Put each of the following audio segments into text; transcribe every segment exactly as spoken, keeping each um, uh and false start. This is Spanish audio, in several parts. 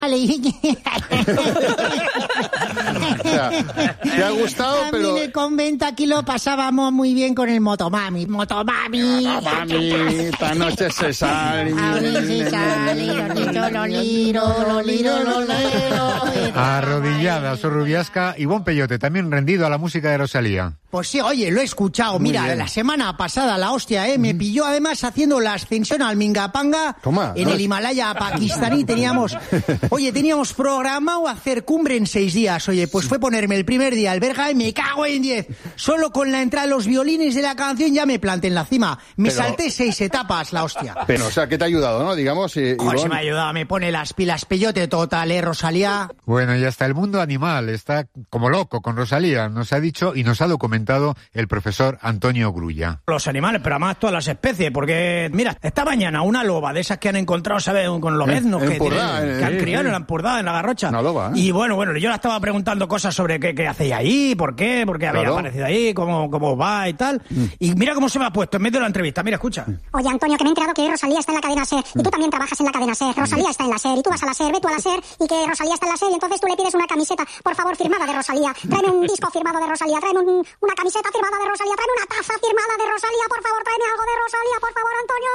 O sea, te ha gustado, a pero... mí en el convento aquí lo pasábamos muy bien con el motomami. Motomami. Motomami, esta noche se sale. Ahora se sale, lolito, loliro, loliro, lolero. Arrodillada, Sorrubiasca y Bon Peyote, también rendido a la música de Rosalía. Pues sí, oye, lo he escuchado. Muy Mira, bien. la semana pasada, la hostia, ¿eh? Me pilló además haciendo la ascensión al Mingapanga. Toma, en ¿no? el Himalaya pakistaní. Teníamos, oye, teníamos programado hacer cumbre en seis días. Oye, pues fue ponerme el primer día alberga y me cago en diez. Solo con la entrada de los violines de la canción ya me planté en la cima. Me Pero- salté seis etapas, la hostia. Pero, o sea, ¿qué te ha ayudado, no? Digamos, eh, Joder, se Ivonne. me ha ayudado, me pone las pilas Peyote total, ¿eh, Rosalía? Bueno, y hasta el mundo animal está como loco con Rosalía, nos ha dicho y nos ha documentado el profesor Antonio Grulla. Los animales, pero además todas las especies, porque, mira, esta mañana una loba de esas que han encontrado, ¿sabes? Con lobeznos En- que, Empordà, tienen- eh, que han sí, criado sí. en la Empordà, en la Garrocha. Una loba, ¿eh? Y bueno, bueno, yo le estaba preguntando cosas sobre qué, qué hacéis ahí, por qué, por qué habéis Claro. aparecido ahí, cómo, cómo va y tal. Y mira cómo se me ha puesto en medio de la entrevista, mira, escucha. Oye, Antonio, que me he enterado que Rosalía está en la cadena SER y tú también trabajas en la cadena SER. Rosalía está en la SER y tú vas a la SER, ve tú a la SER y que Rosalía está en la SER y entonces tú le pides una camiseta, por favor, firmada de Rosalía. Tráeme un disco firmado de Rosalía, tráeme un- una camiseta firmada de Rosalía, tráeme una taza firmada de Rosalía, por favor, tráeme algo de Rosalía, por favor,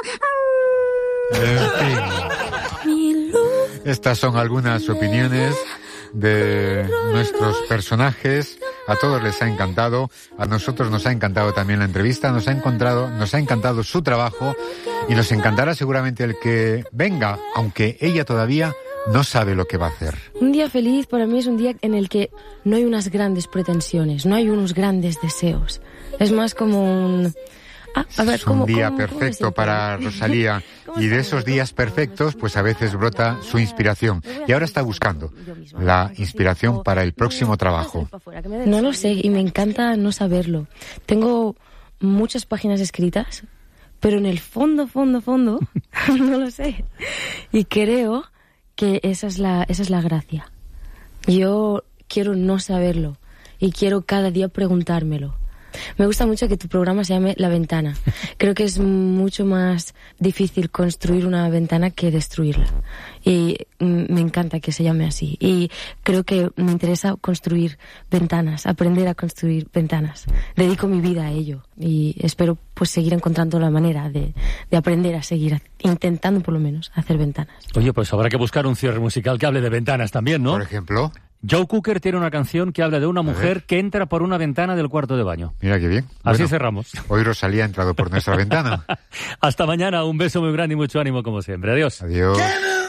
Antonio. En fin. Estas son algunas opiniones de nuestros personajes. A todos les ha encantado, a nosotros nos ha encantado también la entrevista, nos ha encontrado, nos ha encantado su trabajo y nos encantará seguramente el que venga, aunque ella todavía no sabe lo que va a hacer. Un día feliz para mí es un día en el que no hay unas grandes pretensiones, no hay unos grandes deseos. Es más como un... Ah, a ver, Es ¿cómo- un día cómo- cómo me perfecto siento? para Rosalía ¿Cómo y de está? esos días perfectos pues a veces brota su inspiración y ahora está buscando la inspiración para el próximo trabajo. No lo sé y me encanta no saberlo. Tengo muchas páginas escritas, pero en el fondo, fondo, fondo, no lo sé. Y creo que esa es la, esa es la gracia. Yo quiero no saberlo y quiero cada día preguntármelo. Me gusta mucho que tu programa se llame La Ventana. Creo que es mucho más difícil construir una ventana que destruirla. Y mm, me encanta que se llame así. Y creo que me interesa construir ventanas, aprender a construir ventanas. Dedico mi vida a ello y espero pues seguir encontrando la manera de, de aprender a seguir intentando por lo menos hacer ventanas. Oye, pues habrá que buscar un cierre musical que hable de ventanas también, ¿no? Por ejemplo, Joe Cooker tiene una canción que habla de una mujer que entra por una ventana del cuarto de baño. mira qué bien. Así Bueno, cerramos. Hoy Rosalía ha entrado por nuestra ventana. Hasta mañana, un beso muy grande y mucho ánimo como siempre. Adiós. Adiós.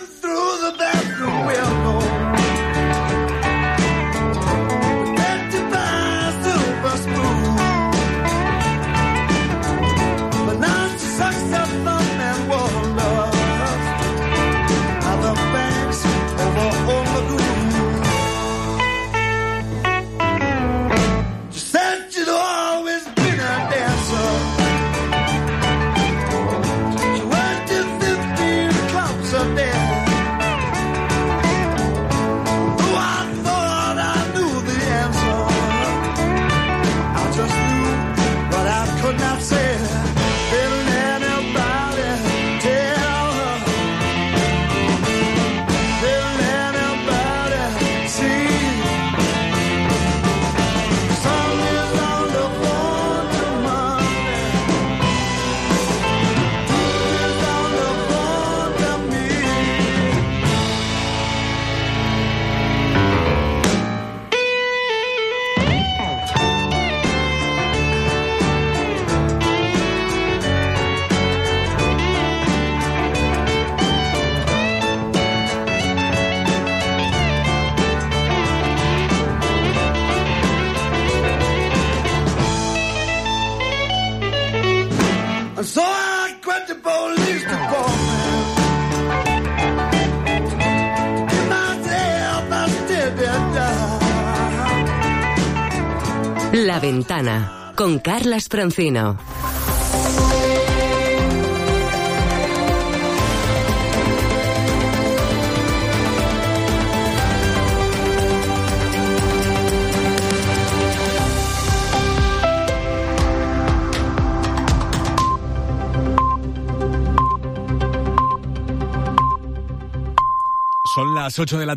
So I quit the police department. Give myself a steady job. La Ventana, con Carlas Francino. Son las las ocho de la